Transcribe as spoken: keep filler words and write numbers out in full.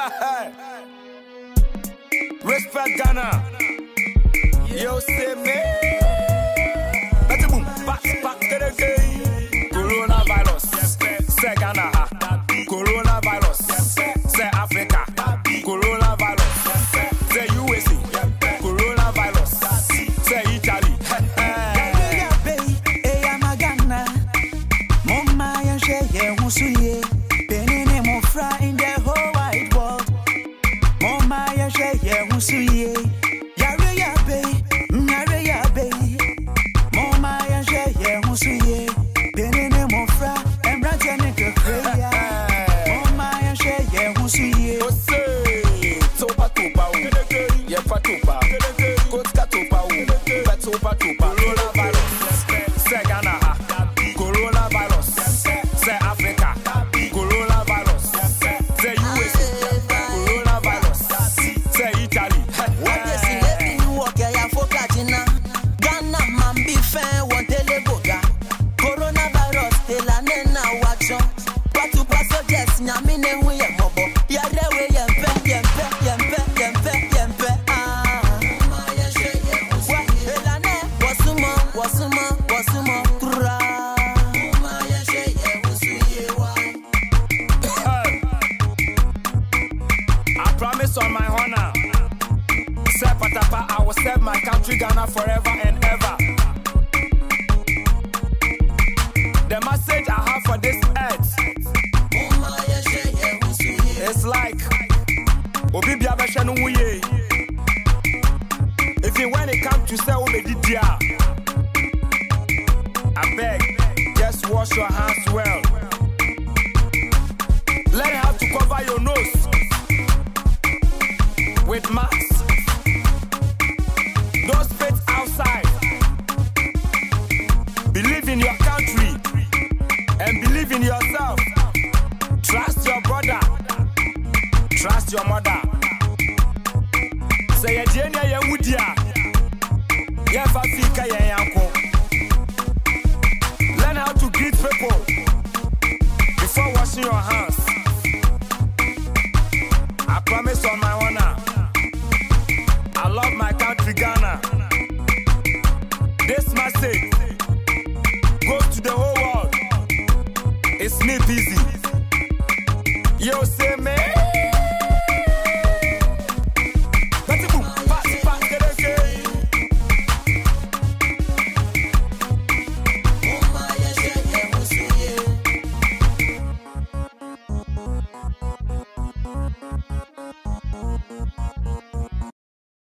Respect Ghana. Yo, say me. Let's boom, back, back to the game. Coronavirus. Say Ghana. Coronavirus. Say Africa. Coronavirus. Say U S A. Coronavirus. Say Italy. In the whole wide world, Mama, ya share, ya musuye, Yare ya bay, Nare ya bay, Mama, ya share, ya musuye, Benene Mofra, and Bratanica Craya, Mama, ya share, ya musuye, Topa Topa, Yapatupa, Kotka Topa, Patopa Topa, Coronavirus, say Ghana, Coronavirus, say Africa. On my honor, say Patapa, I will serve my country Ghana forever and ever. The message I have for this earth, it's like Obi Biabesha no wuye. If you when it comes to say Obedidia, I beg, just wash your hands well. Learn how to cover your nose with masks. Don't spit outside. Believe in your country and believe in yourself. Trust your brother. Trust your mother. Say Jenya Yamudia. Yafafika Yanko. Learn how to greet people before washing your hands. I promise on my honor. I love my country, Ghana. This message goes to the whole world. It's me busy. Yo, say me.